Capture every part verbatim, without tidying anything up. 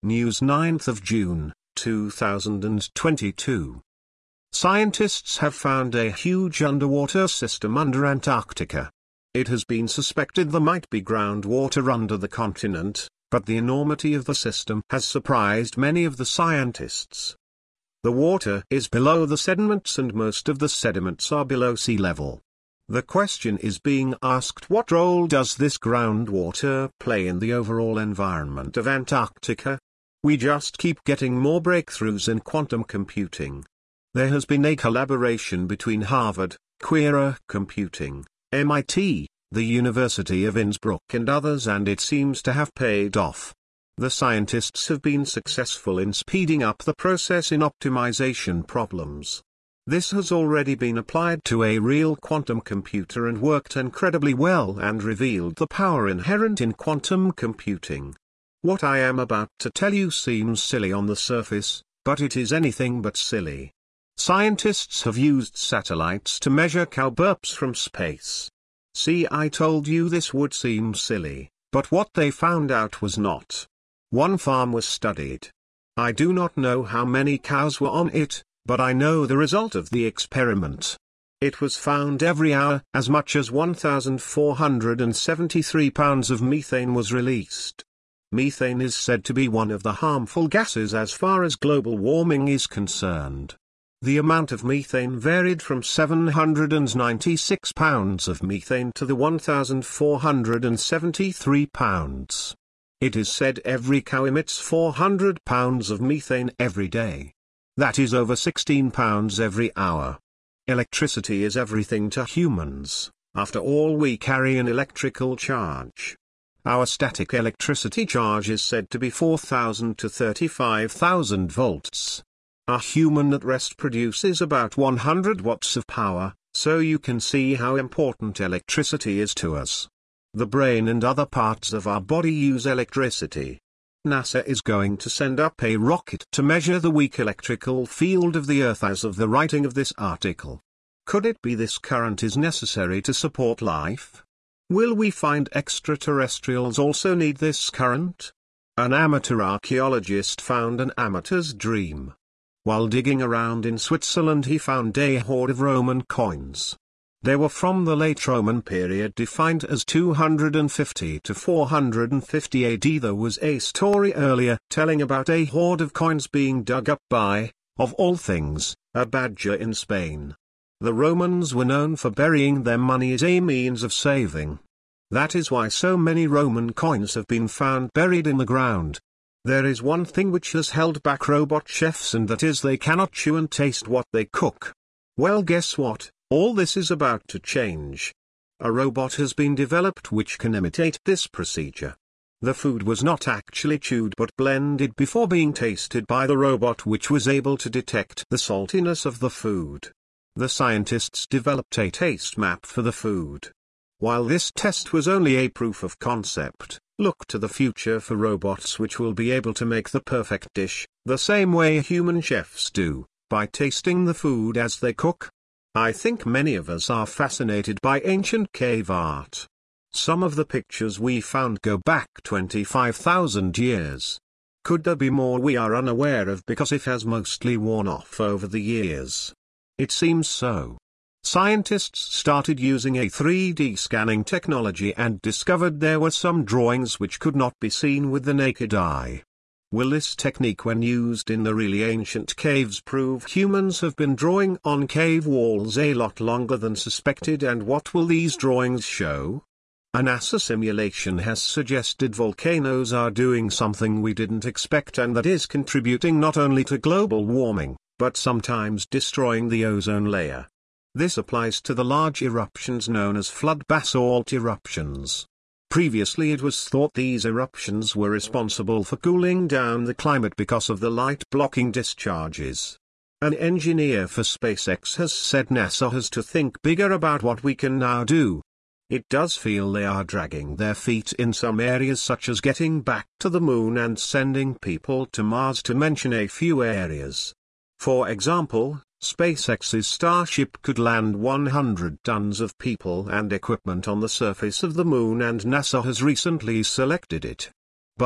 News ninth of June, two thousand twenty-two. Scientists have found a huge underwater system under Antarctica. It has been suspected there might be groundwater under the continent, but the enormity of the system has surprised many of the scientists. The water is below the sediments and most of the sediments are below sea level. The question is being asked, what role does this groundwater play in the overall environment of Antarctica? We just keep getting more breakthroughs in quantum computing. There has been a collaboration between Harvard, Quanta Computing, M I T, the University of Innsbruck and others, and it seems to have paid off. The scientists have been successful in speeding up the process in optimization problems. This has already been applied to a real quantum computer and worked incredibly well and revealed the power inherent in quantum computing. What I am about to tell you seems silly on the surface, but it is anything but silly. Scientists have used satellites to measure cow burps from space. See, I told you this would seem silly, but what they found out was not. One farm was studied. I do not know how many cows were on it, but I know the result of the experiment. It was found every hour as much as one thousand four hundred seventy-three pounds of methane was released. Methane is said to be one of the harmful gases as far as global warming is concerned. The amount of methane varied from seven hundred ninety-six pounds of methane to the one thousand four hundred seventy-three pounds. It is said every cow emits four hundred pounds of methane every day. That is over sixteen pounds every hour. Electricity is everything to humans. After all, we carry an electrical charge. Our static electricity charge is said to be four thousand to thirty-five thousand volts. A human at rest produces about one hundred watts of power, so you can see how important electricity is to us. The brain and other parts of our body use electricity. NASA is going to send up a rocket to measure the weak electrical field of the Earth as of the writing of this article. Could it be this current is necessary to support life? Will we find extraterrestrials also need this current? An amateur archaeologist found an amateur's dream. While digging around in Switzerland, he found a hoard of Roman coins. They were from the late Roman period, defined as two hundred fifty to four hundred fifty A D. There was a story earlier telling about a hoard of coins being dug up by, of all things, a badger in Spain. The Romans were known for burying their money as a means of saving. That is why so many Roman coins have been found buried in the ground. There is one thing which has held back robot chefs, and that is they cannot chew and taste what they cook. Well, guess what? All this is about to change. A robot has been developed which can imitate this procedure. The food was not actually chewed but blended before being tasted by the robot, which was able to detect the saltiness of the food. The scientists developed a taste map for the food. While this test was only a proof of concept, look to the future for robots which will be able to make the perfect dish, the same way human chefs do, by tasting the food as they cook. I think many of us are fascinated by ancient cave art. Some of the pictures we found go back twenty-five thousand years. Could there be more we are unaware of because it has mostly worn off over the years? It seems so. Scientists started using a three D scanning technology and discovered there were some drawings which could not be seen with the naked eye. Will this technique, when used in the really ancient caves, prove humans have been drawing on cave walls a lot longer than suspected? And what will these drawings show? A NASA simulation has suggested volcanoes are doing something we didn't expect, and that is contributing not only to global warming, but sometimes destroying the ozone layer. This applies to the large eruptions known as flood basalt eruptions. Previously it was thought these eruptions were responsible for cooling down the climate because of the light-blocking discharges. An engineer for SpaceX has said NASA has to think bigger about what we can now do. It does feel they are dragging their feet in some areas, such as getting back to the moon and sending people to Mars, to mention a few areas. For example, SpaceX's Starship could land one hundred tons of people and equipment on the surface of the moon, and NASA has recently selected it. But,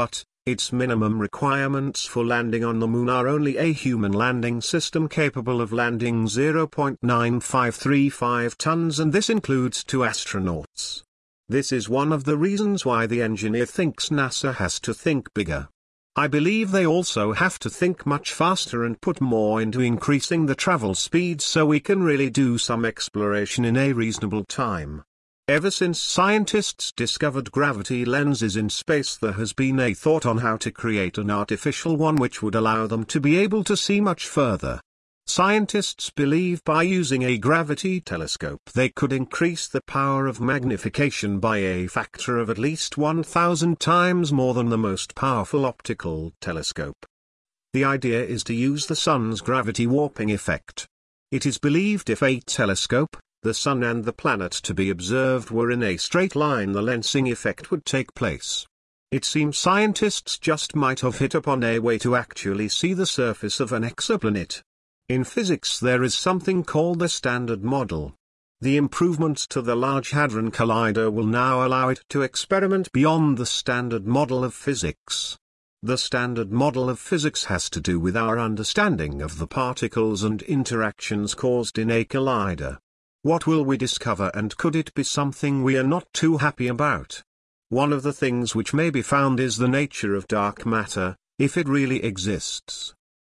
Its minimum requirements for landing on the Moon are only a human landing system capable of landing zero point nine five three five tons, and this includes two astronauts. This is one of the reasons why the engineer thinks NASA has to think bigger. I believe they also have to think much faster and put more into increasing the travel speed so we can really do some exploration in a reasonable time. Ever since scientists discovered gravity lenses in space, there has been a thought on how to create an artificial one which would allow them to be able to see much further. Scientists believe by using a gravity telescope they could increase the power of magnification by a factor of at least one thousand times more than the most powerful optical telescope. The idea is to use the sun's gravity warping effect. It is believed if a telescope, the sun and the planet to be observed were in a straight line, the lensing effect would take place. It seems scientists just might have hit upon a way to actually see the surface of an exoplanet. In physics there is something called the Standard Model. The improvements to the Large Hadron Collider will now allow it to experiment beyond the Standard Model of physics. The Standard Model of physics has to do with our understanding of the particles and interactions caused in a collider. What will we discover, and could it be something we are not too happy about? One of the things which may be found is the nature of dark matter, if it really exists.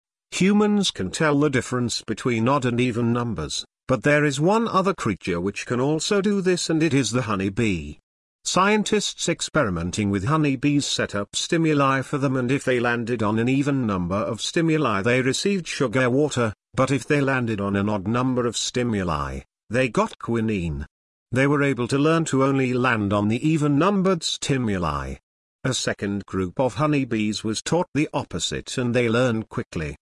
Humans can tell the difference between odd and even numbers, but there is one other creature which can also do this, and it is the honeybee. Scientists experimenting with honeybees set up stimuli for them, and if they landed on an even number of stimuli they received sugar water, but if they landed on an odd number of stimuli, they got quinine. They were able to learn to only land on the even-numbered stimuli. A second group of honeybees was taught the opposite, and they learned quickly.